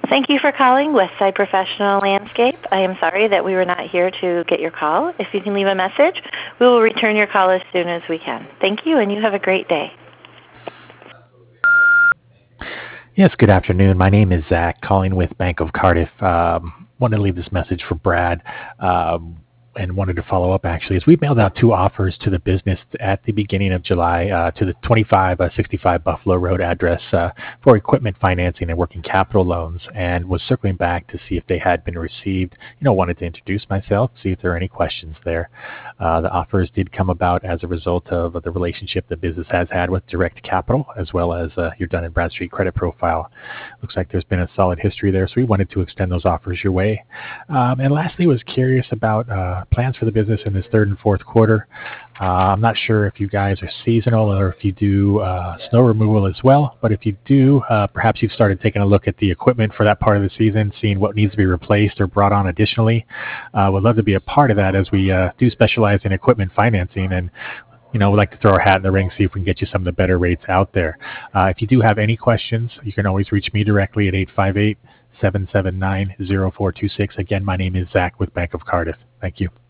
Thank you for calling Westside Professional Landscape. I am sorry that we were not here to get your call. If you can leave a message, we will return your call as soon as we can. Thank you, and you have a great day. Yes, good afternoon. My name is Zach, calling with Bank of Cardiff. Wanted to leave this message for Brad. And wanted to follow up actually, as we mailed out two offers to the business at the beginning of July to the 2565 Buffalo Road address for equipment financing and working capital loans, and was circling back to see if they had been received. Wanted to introduce myself, see if there are any questions there. The offers did come about as a result of the relationship the business has had with Direct Capital, as well as your Dun & Bradstreet credit profile. Looks like there's been a solid history there, so we wanted to extend those offers your way. And lastly, was curious about plans for the business in this third and fourth quarter. I'm not sure if you guys are seasonal or if you do snow removal as well, but if you do, perhaps you've started taking a look at the equipment for that part of the season, seeing what needs to be replaced or brought on additionally. Would love to be a part of that, as we do specialize in equipment financing, and we'd like to throw our hat in the ring, see if we can get you some of the better rates out there. If you do have any questions, you can always reach me directly at 858-779-0426. Again, my name is Zach with Bank of Cardiff. Thank you.